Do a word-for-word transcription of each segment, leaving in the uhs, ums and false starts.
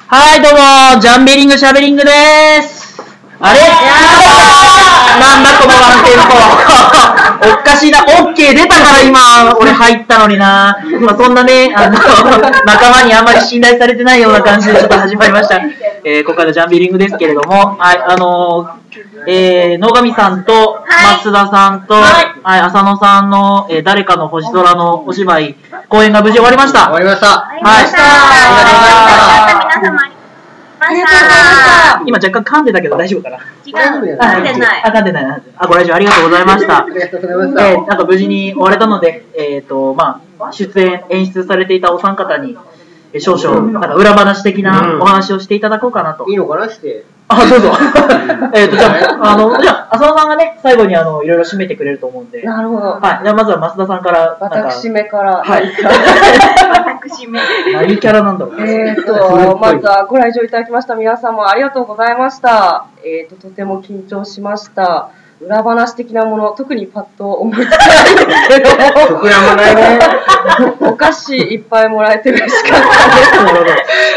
はい、どうも、ジャンベリングシャベリングでーす。あれなんだこのワンテンポ。おかしいな、オッケー出たから今、俺入ったのにな。まあ、そんなね、あの、仲間にあんまり信頼されてないような感じでちょっと始まりました。えー、今回のジャンベリングですけれども、はい、あのー、えー、野上さんと、松田さんと、はい、はい、浅野さんの、えー、誰かの星空のお芝居、公演が無事終わりました。 終わりました。 はい。 ありがとうございました。皆様ありがとうございました。 今若干噛んでたけど大丈夫かな。 違う。噛んでない。 あ、噛んでない。あ、ご来場ありがとうございました。 ありがとうございました。 えー、なんか無事に終われたので、えっと、まあ、出演、演出されていたお三方に、少々、なんか裏話的なお話をしていただこうかなと。 いいのかなして。 あ、どうぞ。えっと、じゃあ、あの、じゃあ、浅野さんがね、最後にあの、いろいろ締めてくれると思うんで。 なるほど。 はい。じゃあ、まずは増田さんから。 私目から。 はい。 私目。 何キャラなんだろう。 えっと、まずはご来場いただきました皆様ありがとうございました。えっと、とても緊張しました。裏話的なもの、特にパッと思いつかないんですけども。 膨らまないね。 お菓子いっぱいもらえて嬉しかったです。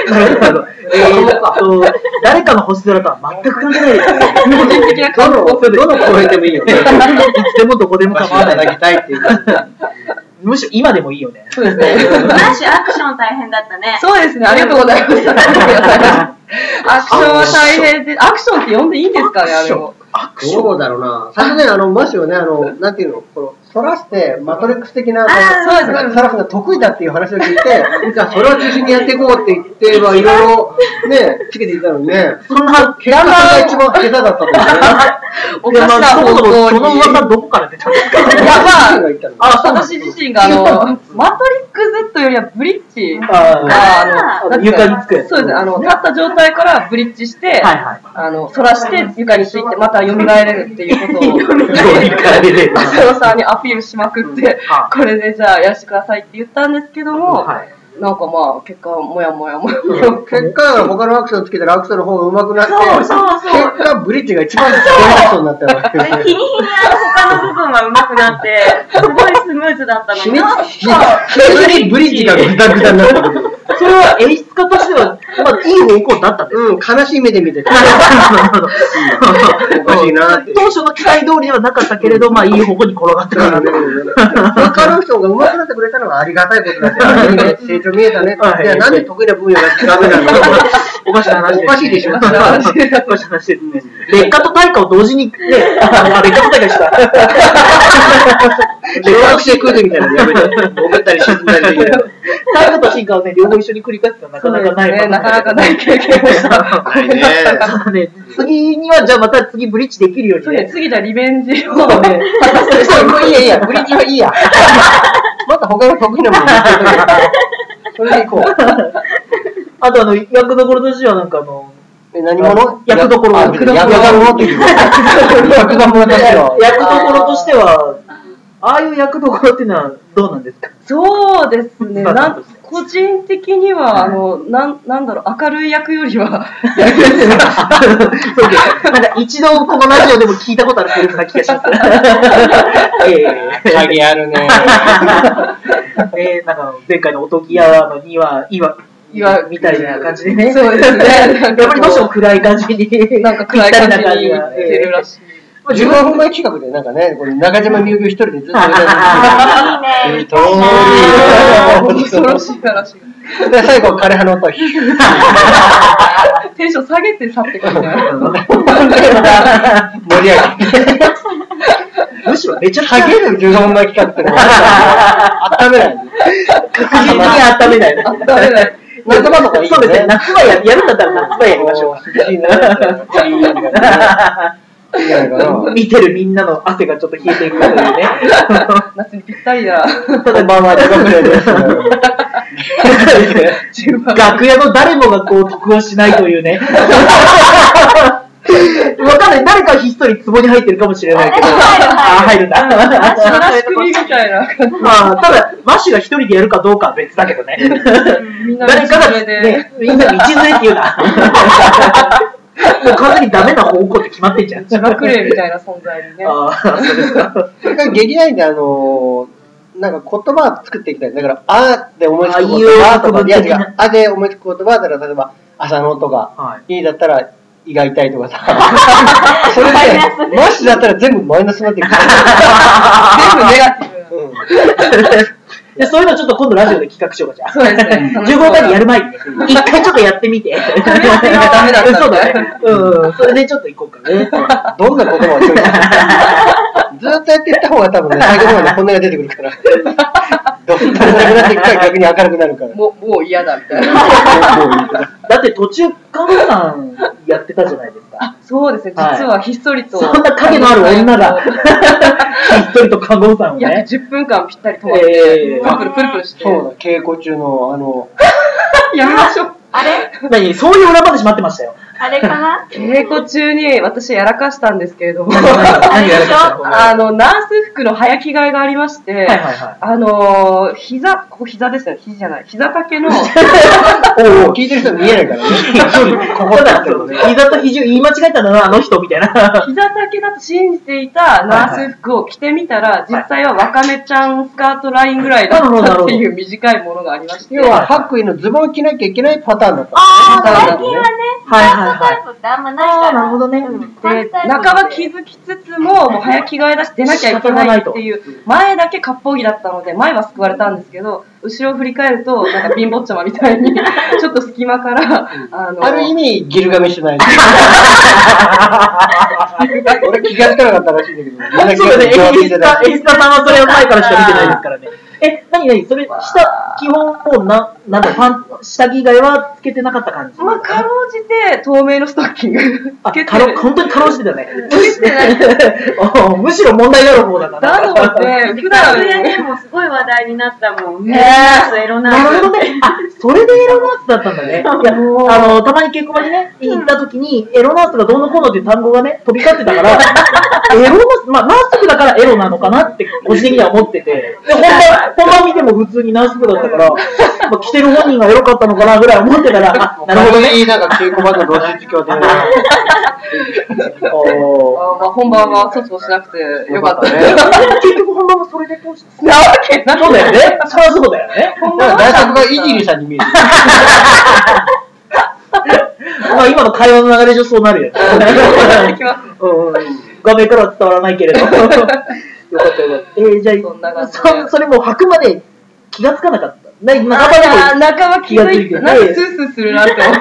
なるほど。なるほど。えー、っと、誰かの星空とは全く関係ないです。 個人的な感想。 どの公園でもいいよね。いつでもどこでも構わない。 いただきたいっていう。 むしろ今でもいいよね。 そうですね。 マッシュアクション大変だったね。 そうですね。ありがとうございました。アクションは大変で、アクションって呼んでいいんですかね、あれを。 そうだろうな。最初ね、あの、マッシュをね、あの、なんていうの、この、反らして、マトリックス的な、 そうですね。 サラスが得意だっていう話を聞いて、じゃあそれを中心にやっていこうって言って、まあいろいろね、つけていたのにね、 そんな、 結果が一番下手だったと思うね。 おかしな方向に。 その噂どこから出たんですか？ いや、まあ、私自身が、あの、マトリックスというよりはブリッジが、 あの、床につく。 そうですね、あの、立った状態からブリッジして、あの、反らして床について、また蘇れるっていうことを、浅野さんにアピールしまくって、これでじゃあやらせてくださいって言ったんですけども、なんかまあ、結果、もやもやもや。 結果、他のアクションつけたらアクションの方が上手くなって、 そうそうそう。 結果、ブリッジが一番すごいアクションになったわけ。 日に日にあの他の部分は上手くなって、すごいスムーズだったのに。 日にブリッジがグダグダになった。 それは演出家としては、まあ、いい方向だったんですうん、悲しい目で見てた。おかしいなって。 当初の期待通りではなかったけれど、まあ、いい方向に転がってたからね。 他の人が上手くなってくれたのはありがたいことだって、成長見えたね。いや、なんで得意な分野がダメなの？ おかしな話。 おかしいでしょ。 おかしな話ですね。劣化と対価を同時に、ね、あ、劣化と対価した。 小学生クイズみたいなのやめて、潜ったり沈んだりできる。 対価と進化をね、両方一緒に繰り返すのはなかなかない。 なかなかない経験でした。 次には、じゃあまた次ブリッジできるようにね。 次じゃリベンジを。 そうだね。 もういいやいいや、ブリッジはいいや。また他の得意なもの言ってくれ。それでいこう。 あとあの、役どころとしてはなんかあの、 え、何者？ 役どころ。 役どころっていう。役どころとしては。 役どころとしては、ああいう役どころっていうのはどうなんですか？ そうですね。な個人的には、あの、なん、なんだろう、明るい役よりは、 そうです。なんか一度このラジオでも聞いたことあるセリフな気がします。 ええ、影あるね。 えー、なんか前回のおとぎやのには、いわ、いわ、みたいな感じでね。 そうですね。 やっぱりどうしても暗い感じに。 なんか暗い感じに言ってるらしい。 自分本番企画でなんかね、これ中島みゆき一人でずっとやる。 いいね。 いいと思う。 恐ろしい話が。 で、最後、枯葉の音。 テンション下げて去ってくるね。 盛り上げ。 むしろめちゃくちゃ下げる自分の企画ってのは温めない。 確実に温めない。 温めない。 夏場とかいいよね。 そうですね。夏場やるんだったら夏場やりましょう。 涼しいな。 見てるみんなの汗がちょっと冷えていくというね。 夏にぴったりだ。 ただまあまあ楽屋で。楽屋の誰もがこう得をしないというね。わかんない。誰かひっそり壺に入ってるかもしれないけど。あ、入るんだ。 マッシュ組みたいな。 まあ、ただ、マッシュが一人でやるかどうかは別だけどね。誰かがね、みんな道連れって言うな。もう完全にダメな方向って決まってんじゃん。 自爆霊みたいな存在にね。 ああ、そうですか。 それから劇団であのなんか言葉を作っていきたい。だから、あで思いつく言葉とか、いや違う、あで思いつく言葉だから、例えば、 朝のとか、いいだったら胃が痛いとかさ。それで、マシだったら全部マイナスになってくる。 全部ネガティブ。 でそういうのちょっと今度ラジオで企画しようかじゃあ。 そうですね。 じゅうごかいやる前に一回ちょっとやってみて。ダメだった。そうだね。うん。それでちょっと行こうかね。 どんなこともチョイスずっとやっていった方が多分ね、最後の方まで本音が出てくるから。どんどんなくなっていくから逆に明るくなるから。 もう、もう嫌だみたいな。 だって途中、カノさんやってたじゃないですか。 あ、そうですね。実はひっそりと。 そんな影のある女が、ひっそりとカノさんをね。 約じゅっぷんかんぴったり止まって、プルプルプルプルして。 そうだ、稽古中の、あの、 やめましょう。 あれ何そういう裏話待ってましたよ。 あれかな稽古中に私やらかしたんですけれども、 何やらかしたあの、ナース服の早着替えがありまして、あの、膝、ここ膝ですよね、肘じゃない、膝丈の、 おお、聞いてる人見えないからね。 ここだったよね。膝と肘言い間違えたんだな、あの人みたいな。 膝丈だと信じていたナース服を着てみたら、実際はわかめちゃんスカートラインぐらいだったっていう短いものがありまして。 要は、白衣のズボンを着なきゃいけないパターンだった。 ああ、最近はね、 はいはいはい。 タイプってあんまないから。 なるほどね。 で、半ば気づきつつも、もう早着替えだし出なきゃいけないっていう、前だけ割烹着だったので、前は救われたんですけど、後ろを振り返ると、なんか貧乏ちゃまみたいに、ちょっと隙間から、 あの、ある意味、ギルガメッシュない。俺気がつかなかったらしいんだけど、 そうだね、エイスタ、エイスタさんはそれを前からしか見てないですからね。え、なになにそれ、下、基本もうな、なんだ、パン、下着替えはつけてなかった感じ？ まあ、かろうじて、透明のストッキングつけてる。 本当にかろうじてたね。 つけてない。 むしろ問題がある方だから。 だのって、普段。 それでもすごい話題になったもん。 エロナース。なるほどね。あ、それでエロナースだったんだね。いや、あの、たまに稽古場にね、行った時に、エロナースがどうのこうのっていう単語がね、飛び交ってたから、エロナース、まあ、ナース服だからエロなのかなって、個人的には思ってて。で、本番、本番見ても普通にナース服だったから、まあ、着てる本人がエロかったのかなぐらい思ってたら、あ、なるほどね。 なんか稽古場の露出狂で。 おまあ、本番は粗相しなくてよかったね。 結局本番はそれで通して。 なわけない。 そうだよね。そりゃそうだよね。 本番は大作がイジリさんに見える。 まあ今の会話の流れ上そうなるよね。画面からは伝わらないけれど。よかったよかった。えー、じゃあ、そ, それもう履くまで気がつかなかった。な半ばで中は気づいて、なんかスースーするなって思った。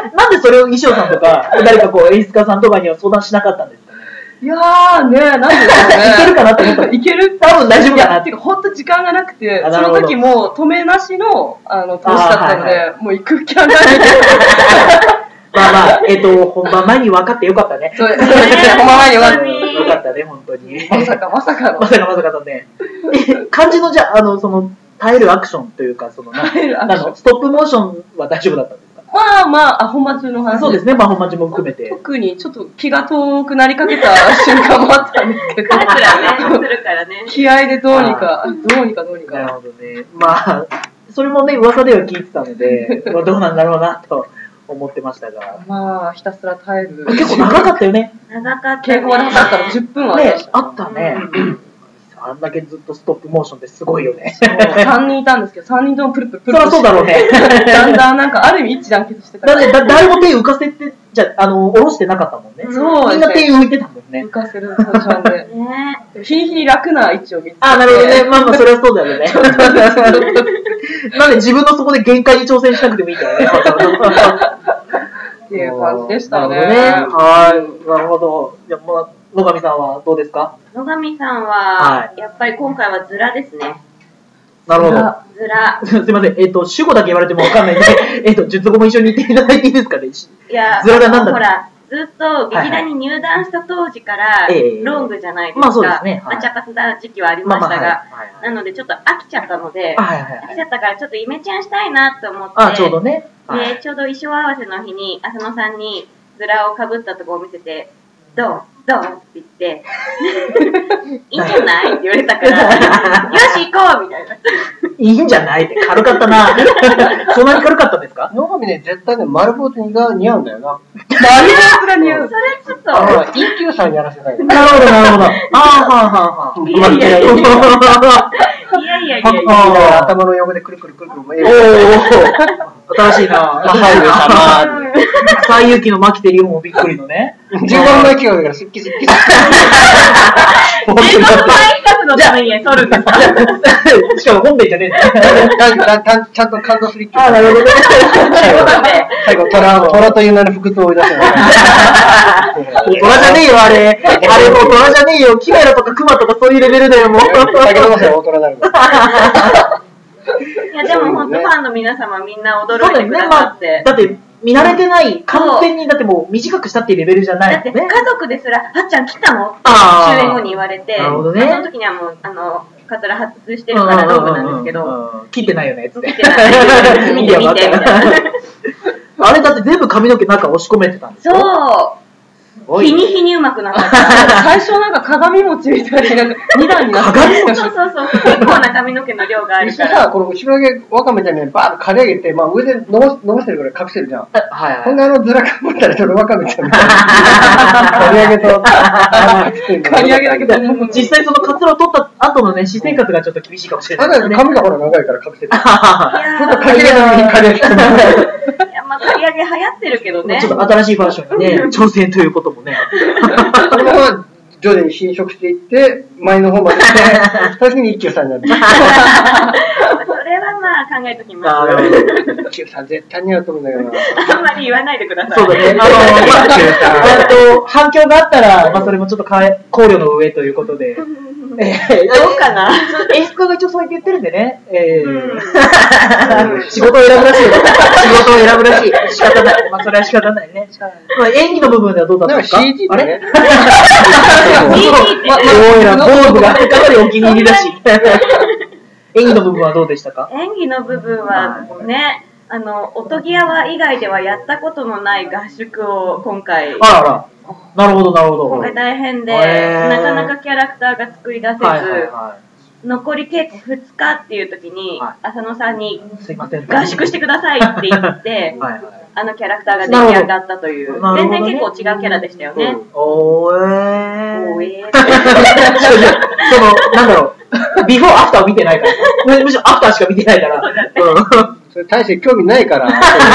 なんでそれを衣装さんとか、誰かこう演出家さんとかには相談しなかったんですか？ いやーね、なんでしょうね。 いけるかなって思ったら。 いける多分大丈夫かなっていうか、ほんと時間がなくて、その時も止めなしの、あの、投資だったので、もう行く気はない。 まあまあ、えっと、本番前に分かってよかったね。 そうですね。本番前に分かってよかったね、本当に。 まさかまさかの。 まさかまさかだね。漢字のじゃあ、あの、その、耐えるアクションというか、その、 耐えるアクション。 ストップモーションは大丈夫だったんですか？ まあまあ、あ、本番中の話。 そうですね、まあ本番中も含めて。 特にちょっと気が遠くなりかけた瞬間もあったんですけど。 するからね。 気合でどうにか、どうにかどうにか。 なるほどね。まあ、それもね、噂では聞いてたので、まあどうなんだろうなと思ってましたが。 まあ、ひたすら耐える。 結構長かったよね。 長かったね。 稽古場で測ったらじゅっぷんはありました。 ね、あったね。あんだけずっとストップモーションってすごいよね。 さんにんいたんですけど、さんにんともプルプルプルプル。そりゃそうだろうね。 だんだんなんかある意味一致団結してた。 だって誰も手浮かせて、じゃあ、あの、下ろしてなかったもんね。 そう。 みんな手浮いてたもんね。 浮かせるポジションで。日に日に楽な位置を見つけて。 あ、なるほどね。まあまあ、それはそうだよね。なんで自分のそこで限界に挑戦しなくてもいいからね。 っていう感じでしたね。 はい。なるほど。じゃあ、まあ、野上さんはどうですか？ 野上さんは、やっぱり今回はズラですね。 なるほど。 ズラ。 すいません。えっと、主語だけ言われてもわかんないんで、えっと、術後も一緒に言っていただいていいですかね？ いや、 ズラが何だほら、ずっと劇団に入団した当時から、ロングじゃないですか。 まあそうですね。 まあ、茶化すな時期はありましたが、なのでちょっと飽きちゃったので、飽きちゃったからちょっとイメチェンしたいなと思って、 あ、ちょうどね。 で、ちょうど衣装合わせの日に、浅野さんにズラをかぶったところを見せて、どうどうって言って、いいんじゃないって言われたから、よし行こうみたいな。 いいんじゃないって軽かったな。そんなに軽かったんですか？ 野上ね、絶対ね、丸坊主が似合うんだよな。 丸坊主が似合う。 それちょっと。 あ、ほら、一休さんやらせない。 なるほど、なるほど。ああ、はあ、はあ、はあ。 いやいやいや。いやいやいやいや。 頭の横でくるくるくるくる。おお新しいな。はい、西遊記の牧輝もびっくりのね。 じゅうごまん企画だからすっきすっき。じゅうごまん企画のために撮るんですか？ しかも本編じゃねえんだ。 ちゃんと感動する。 あ、なるほどね。 最後、虎という名の服装を追い出した。 虎じゃねえよ、あれ。あれもう虎じゃねえよ。キメラとかクマとかそういうレベルだよ、もう。 だけども大人になる。 いや、でも本当ファンの皆様みんな驚いてくださって。 だって、見慣れてない、完全に、だってもう短くしたっていうレベルじゃない。 だって家族ですら、はっちゃん来たのって終演後に言われて、その時にはもう、あの、カツラ外してるからローブなんですけど、 切ってないよね、つって。 切ってない。見て見て、みたいな。 あれだって全部髪の毛中押し込めてたんですよ。 そう。日に日にうまくなった。 最初なんか鏡餅みたいになんかにだんになって鏡餅。 そうそうそう。結構な髪の毛の量があるから。 さ、この後ろ毛わかめみたいにバーッと刈り上げて、まあ上で伸ば伸ばしてるから隠してるじゃん。はいはい。ほんであのずらかぶったらそれわかめちゃうみたいな。刈り上げと。 刈り上げだけど、実際そのカツラを取った後のね、私生活がちょっと厳しいかもしれない。 ただ髪がほら長いから隠してる。 いやー、刈り上げの時に刈り上げてる。 いや、まあ刈り上げ流行ってるけどね。 ちょっと新しいファッションにね、挑戦ということもね。 そのまま徐々に侵食していって、前の方まで来て、最終に一休さんになる。それはまあ考えときます。 一休さん絶対似合うと思うんだけどな。 あんまり言わないでください。 そうだね。あの、まあ、反響があったら、まあそれもちょっと考慮の上ということで。 えー、どうかな。 演出家が一応そうやって言ってるんでね。えー、仕事を選ぶらしいよ。仕事を選ぶらしい。仕方ない。まあそれは仕方ないね。まあ演技の部分ではどうだったんですか？ シージーあれ？ シージー って。 どうやらボーブがかなりお気に入りだし。演技の部分はどうでしたか？ 演技の部分はね、あの、おとぎやわ以外ではやったことのない合宿を今回。 あらあら。なるほど、なるほど。 今回大変で、なかなかキャラクターが作り出せず、残り稽古ふつかっていう時に、浅野さんに合宿してくださいって言って、あのキャラクターが出来上がったという、全然結構違うキャラでしたよね。 おーえー。おーえー。 その、なんだろう、ビフォーアフターを見てないから。むしろアフターしか見てないから。 それ大して興味ないから。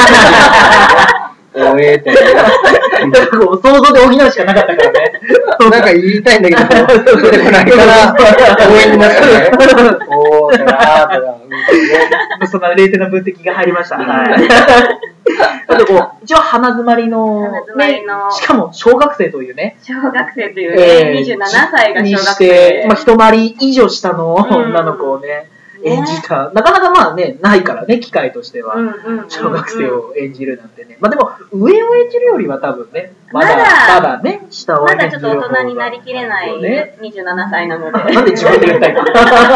おえーって。 想像で補うしかなかったからね。 なんか言いたいんだけど、出てこないから応援になってね。おー、だなーとか。 そんな冷静な分析が入りました。はい。あとこう、一応鼻詰まりの、しかも小学生というね。 小学生というね、にじゅうななさいが小学生。 まあ一回り以上下の女の子をね。演じた、なかなかまあね、ないからね、機会としては、小学生を演じるなんてね。まあでも、上を演じるよりは多分ね、まだ、まだね、下を演じる。 まだちょっと大人になりきれないにじゅうななさいなので。 なんで自分で言ったいか。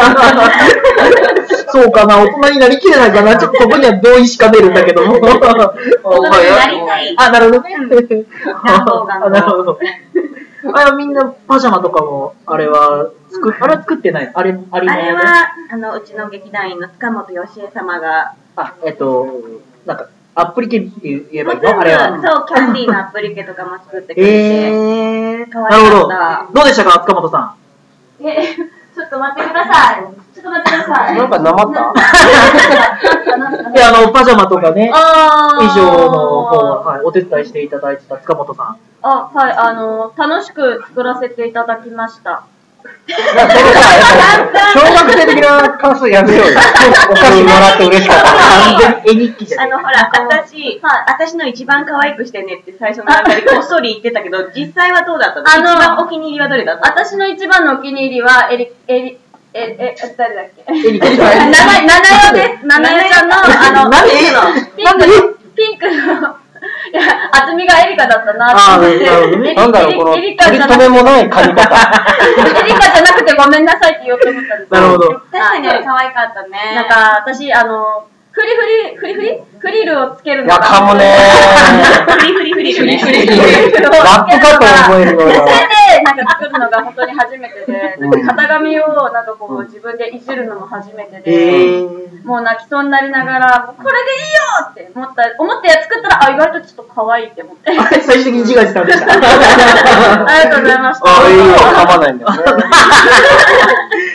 そうかな、大人になりきれないかな、ちょっとここには同意しか出るんだけども。 大人になりたい。 あ、なるほどね。 願望願望。 なるほど。あれみんなパジャマとかも、あれは、作あれは作ってないあれ、ありあれは、あの、うちの劇団員の塚本義恵様が。 あ、えっと、なんか、アップリケって言えばいいのあれは。 そう、キャンディーのアップリケとかも作ってくれて。 えー、なるほど。どうでしたか、塚本さん。え、ちょっと待ってください。ちょっと待ってください。 なんかなまったいや、あの、パジャマとかね、衣装の方は、はい、お手伝いしていただいてた塚本さん。 あ、はい、あの、楽しく作らせていただきました。 小学生的な関数やめようよ。お菓子もらって嬉しかった。 絵日記じゃん。あの、ほら、私、私の一番可愛くしてねって最初の中でこっそり言ってたけど、実際はどうだったの？一番お気に入りはどれだったの？ 私の一番のお気に入りは、エリ、エリ、え、え、誰だっけ？ エリコちゃん。 七代です。七代ちゃんの、あの、 なんでピンクの、ピンクの、いや、厚みがエリカだったなって思って。 なんだろう、この、取り留めもない髪型。 エリカじゃなくてごめんなさいって言おうと思ったんです。 なるほど。 確かに可愛かったね。 なんか、私、あの、フリフリ、フリフリフリルをつけるのが。いや、かもねー。フリフリフリルね。 フリフリフリル。ラップかと思えるような。 それで、なんか作るのが本当に初めてで、型紙をなんかこう自分でいじるのも初めてで、もう泣きそうになりながら、これでいいよって思った、思って作ったら、あ、意外とちょっと可愛いって思って。 最終的に自画自賛でした。 ありがとうございました。 あ、いいよ、噛まないんだよね。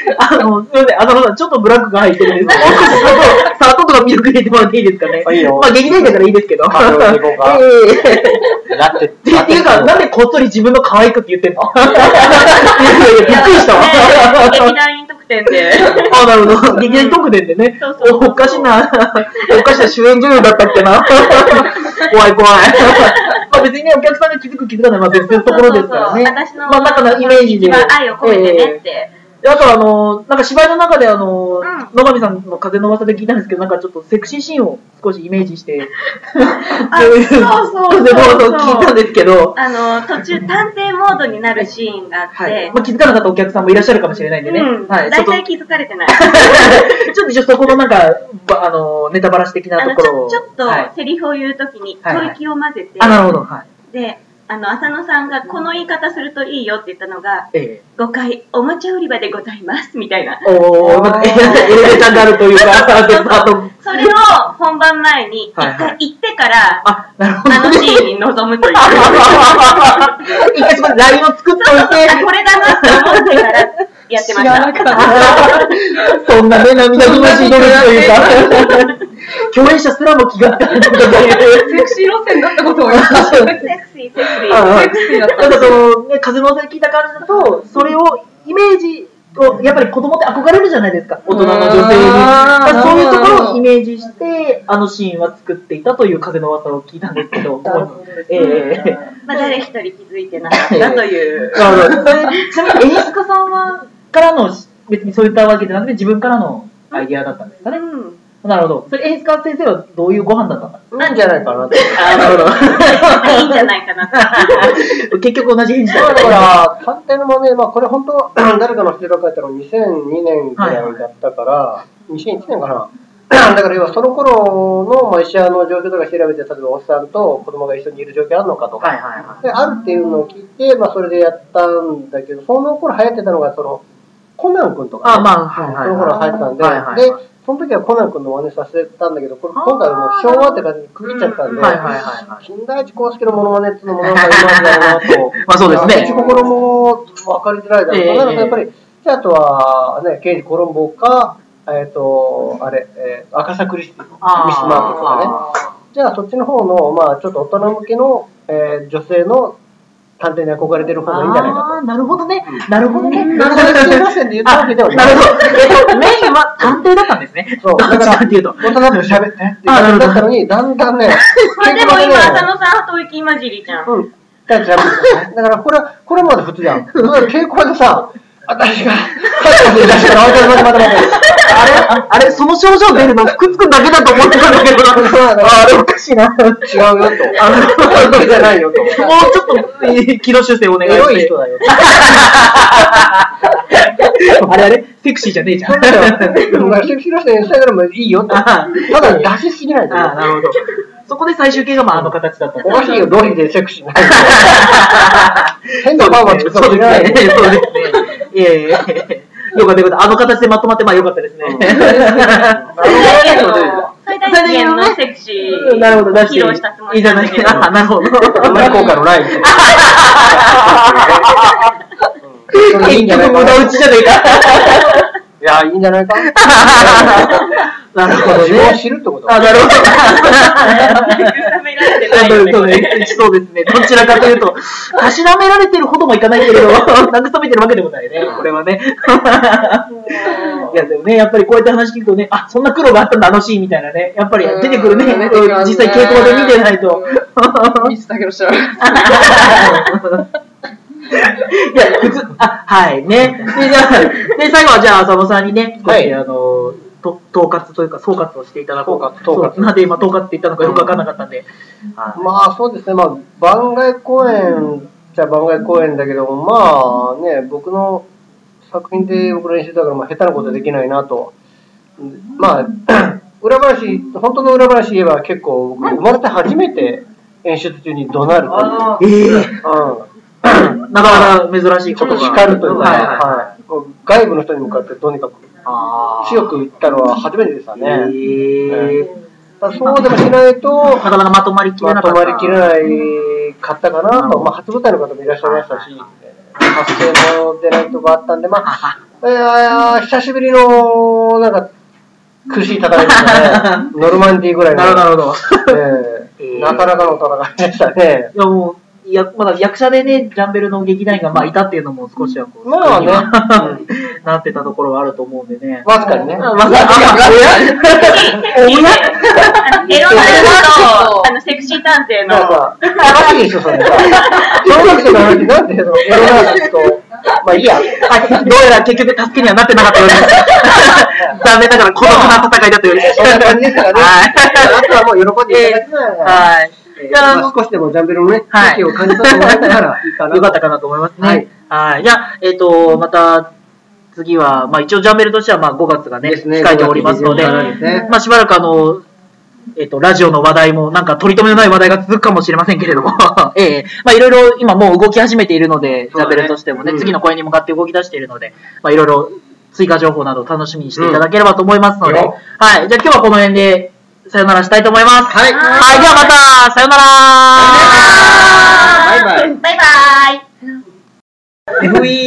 あの、すみません、あの、ちょっとブラックが入ってるんですけど、サートとかミルク入れてもらっていいですかね。 いいよ。 まあ、劇団だからいいですけど。 カフェオレ行こうか。 ええ。 だって、 っていうか、なんでこっそり自分の可愛くって言ってんの？いやいや、びっくりしたわ。 劇団員特典で。 あ、なるほど。劇団特典でね。おかしな、おかしな主演女優だったっけな。怖い怖い。まあ別にね、お客さんが気づく気づかないのは別のところですからね。 私の、 まあ中のイメージで。 一番愛を込めてねって。 あとあの、なんか芝居の中であの、野上さんの風の噂で聞いたんですけど、なんかちょっとセクシーシーンを少しイメージして、 あ、そうそうそう。 聞いたんですけど、 あの、途中探偵モードになるシーンがあって、はい、 まあ、気づかなかったお客さんもいらっしゃるかもしれないんでね。 うん、はい。大体気づかれてない。 ちょっとそこのなんか、あの、ネタバラシ的なところを。 ちょっとセリフを言うときに吐息を混ぜて、 あ、なるほど。はい。 で、あの、浅野さんがこの言い方するといいよって言ったのが、ええ、ごかいおもちゃ売り場でございます、みたいな。 おー、なんかエレベーターになるというか、 それを本番前に一回言ってから、 あのシーンに臨むという。 一回そこでラインを作っといて、 これだなって思ってからやってました。 そんなね、涙ぐましい努力というか、共演者すらも気がつかないことが言う。 セクシー路線だったことを言いました。 セクシー、セクシー。 セクシーだった。なんかその、ね、風の噂で聞いた感じだと、それを、イメージを、やっぱり子供って憧れるじゃないですか。大人の女性に。そういうところをイメージして、あのシーンは作っていたという風の噂を聞いたんですけど。 ええ。まあ、誰一人気づいてなかったという。 ちなみに、演出家さんは、からの、別にそういったわけじゃなくて、自分からのアイディアだったんですかね。なるほど。それ演出家先生はどういうご飯だったんですか？ いいんじゃないかなって。 あ、なるほど。 いいんじゃないかなって。 結局同じ返事だ。だから、探偵のマネー、まあこれ本当、誰かの人が書いたのにせんにねんぐらいだったから、にせんいちねんかな。だから要はその頃の、まあ、医者の状況とか調べて、例えばおっさんと子供が一緒にいる状況あるのかとか、であるっていうのを聞いて、まあそれでやったんだけど、その頃流行ってたのが、その、コナン君とか、ね、 あ、まあ、はいはい、 その頃流行ってたんで、はいはいはい、で、その時はコナン君の真似させたんだけど、これ今回はもう昭和って感じに区切っちゃったんで、金田一耕助のモノマネっていうのもなんか今だなと、 まあそうですね。 心も分かりづらいだろうと、えー、なのでやっぱり、じゃああとは、ね、刑事コロンボか、えっ、ー、と、あれ、えー、赤坂クリスティ、ミス・マークとかね、じゃあそっちの方の、まあちょっと大人向けの、えー、女性の探偵に憧れてる方がいいんじゃないかと。 ああ、なるほどね。なるほどね。 なるほど。路線で言ったわけではない。 なるほど。えっと、メインは探偵だったんですね。 そう。だから、大人と喋ってっていう感じだったのに、だんだんね。 まあでも今、浅野さん、吐息混じりじゃん。うん。 だからこれ、これまで普通じゃん。稽古でさ、私が、最後に出したら、待って待って待って待って。 あれあれ、その症状出るの、くっつくだけだと思ってたんだけど、あれおかしいな。 違うよと。あの、それじゃないよと。もうちょっと、軌道修正お願いして。 エロい人だよ。 あれあれセクシーじゃねえじゃん。 セクシー路線、インスタグラムいいよと。ただ、出しすぎないと。 なるほど。そこで最終形がまああの形だった。 おかしいよ、どうりでセクシーな。変なパーマ作ったそうですね。そうですね。いやいやいや。よかったよかった。あの形でまとまってまあよかったですね。 最大限のセクシーなるほど、 披露したつもりなんだけど。 あ、なるほど。 あんまり効果のない。 結局無駄打ちじゃねえか。 いや、いいんじゃないか。 なるほどね。 自分を知るってこと。 あ、なるほど。 慰められてないよね。 そうですね。どちらかというと、たしなめられてるほどもいかないけれど、慰めてるわけでもないね。これはね。いや、でもね、やっぱりこうやって話聞くとね、あ、そんな苦労があったんだ、あのシーンみたいなね。やっぱり出てくるね。実際傾向で見てないと。 見せてあげるしら。 いや、普通、あ、はいね。で、じゃあ、で、最後はじゃあ、浅野さんにね、少し、あの、と統括というか、総括をしていただこうか。 統括。 なんで今、統括って言ったのかよくわからなかったんで。 まあ、そうですね。まあ、番外公演じゃ番外公演だけども、まあね、僕の作品で僕の練習だから、まあ、下手なことできないなと。まあ、裏話、本当の裏話言えば結構、僕、生まれて初めて演出中に怒鳴るという。 ええー。うん。なかなか珍しいことが。 叱るというか、はい。外部の人に向かってとにかく強く言ったのは初めてでしたね。そうでもしないと、 なかなかまとまりきれなかった。 まとまりきれないかったかなと、まあ初舞台の方もいらっしゃいましたし、発声も出ないとこあったんで、まあ、 や久しぶりの、なんか、苦しい戦いでしたね。ノルマンディーぐらいの。 なるほど。 えー、なかなかの戦いでしたね。 いやもういやまだ役者でね、ジャンベルの劇団員がまあいたっていうのも少しはこう、 まあね、 なってたところはあると思うんでね。 わずかにね。 わずかに。おやエロナルと、あの、セクシー探偵の。 おかしいでしょ、それ。小学生の話、なんでエロナルと、まあいいや。どうやら結局助けにはなってなかったようです。残念ながら孤独な戦いだったようです。 そんな感じですからね。あとはもう喜んでいただきながら。はい。 じゃあ少しでもジャンベルのね、景色を感じ取ってもらえたらいいかな。 よかったかなと思いますね。はい。じゃあ、えっと、また、次は、まあ一応ジャンベルとしてはまあごがつがね、控えておりますので、まあしばらくあの、えっと、ラジオの話題も、なんか取り留めのない話題が続くかもしれませんけれども、ええ、まあいろいろ今もう動き始めているので、ジャンベルとしてもね、次の公演に向かって動き出しているので、まあいろいろ追加情報など楽しみにしていただければと思いますので、はい。じゃあ今日はこの辺で、さよならしたいと思います。はい。はい、ではまた、さよなら。 バイバイ。 バイバイ。 エフイー